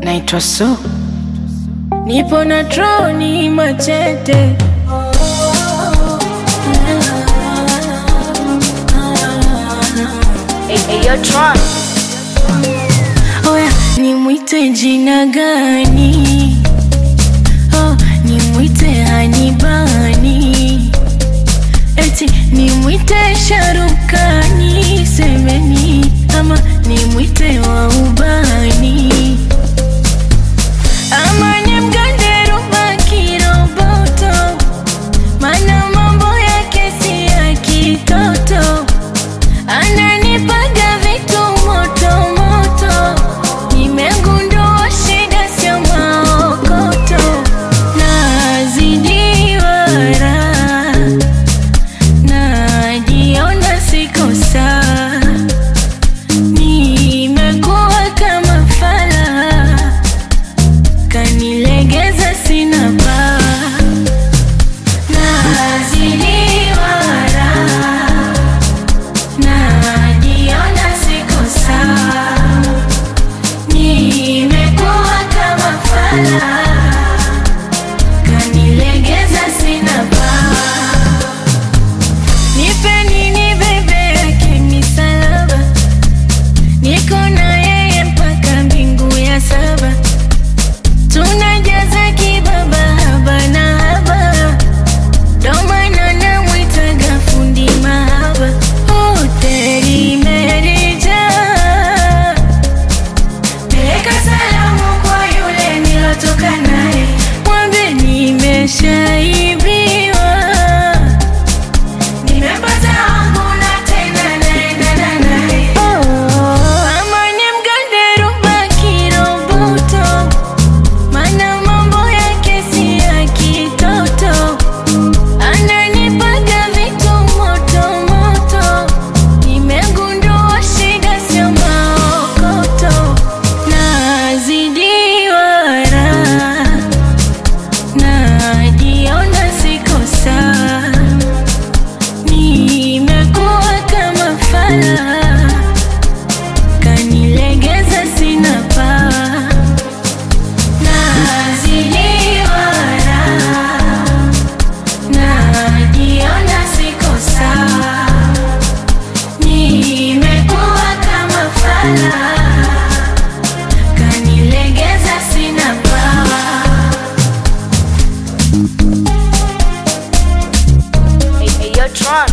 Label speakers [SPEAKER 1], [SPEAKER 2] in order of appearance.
[SPEAKER 1] naitwa So, nipo na troni machete.
[SPEAKER 2] Hey, Tron.
[SPEAKER 1] Oya, nimwite jina gani? Oh, nimwite Hanibani, eti nimwite Sharukani, semeni ama nimwite wa ubani, ama nimgande Ruba Kiroboto, mana mambo yake si ya kitoto, ananipaga vitu moto moto, nimegundua shida sio maokoto, nazidiwa raha, najiona siko sawa, nimekuwa kama fala, kanilegeza sina pawa, nazidiwa raha, najiona siko sawa, nimekuwa kama fala, kanilegeza sina pawa. Nipeni nibebe yake misalaba, niko na yeye mpaka mbingu ya saba, tunajaza kibaba haba na haba, ndo maana namwitaga fundi mahaba. Hoteli imerijaa, peleka salamu kwa yule nilotoka naye, mwambe nimeshaibiwa, nimepata wangu na tena naendana naye. Ama nimgande Ruba Kiroboto, mana mambo yake si ya kitoto, ananipaga vitu moto moto, nimegundua shida sio maokoto, nazidiwa raha, najiona siko sawa, nimekuwa kama fala, kanilegeza sina pawa, nazidiwa raha, najiona siko sawa, nimekuwa kama fala, kanilegeza sina pawa.
[SPEAKER 2] Hey, Tron.